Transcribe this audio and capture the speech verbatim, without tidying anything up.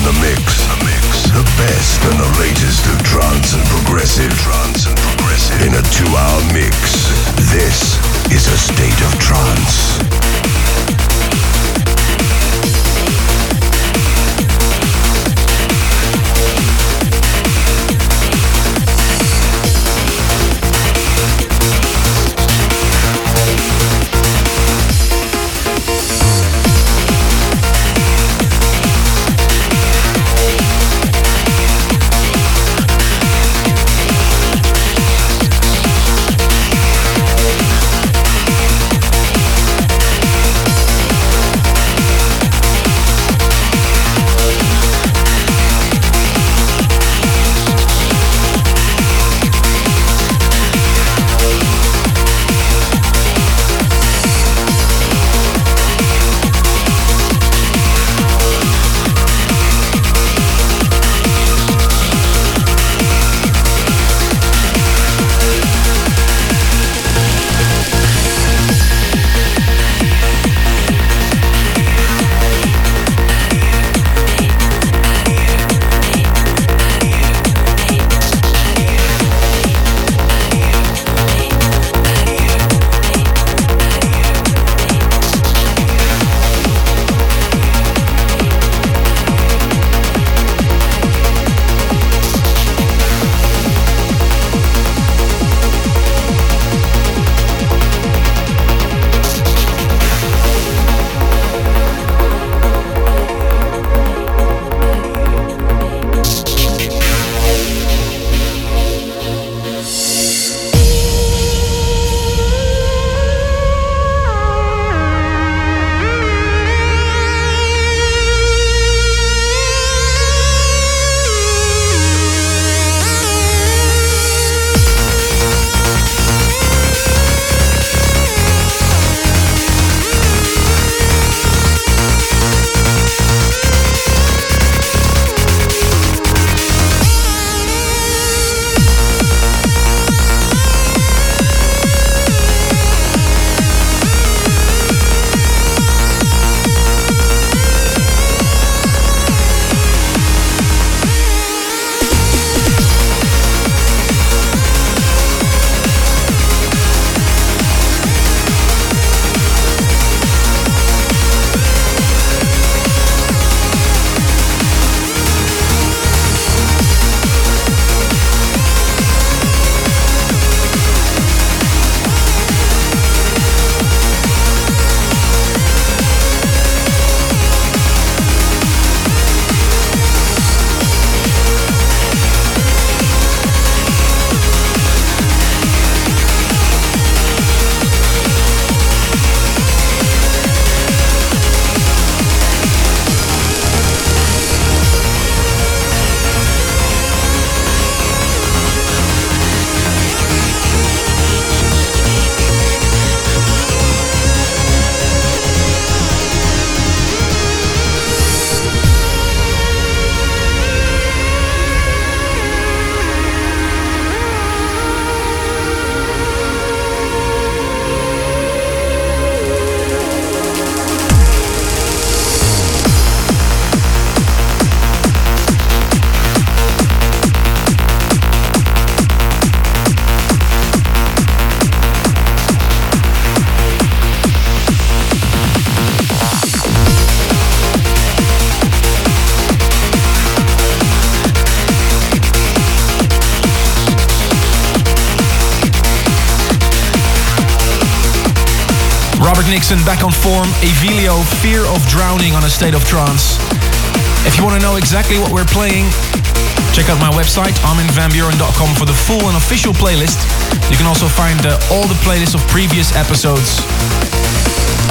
the mix. The mix. The best and the latest of trance and progressive. Trance and progressive. In a two-hour mix. This is A State of Trance. Nixon back on form, Evilio, Fear of Drowning on A State of Trance. If you want to know exactly what we're playing, check out my website, armin van buuren dot com, for the full and official playlist. You can also find uh, all the playlists of previous episodes.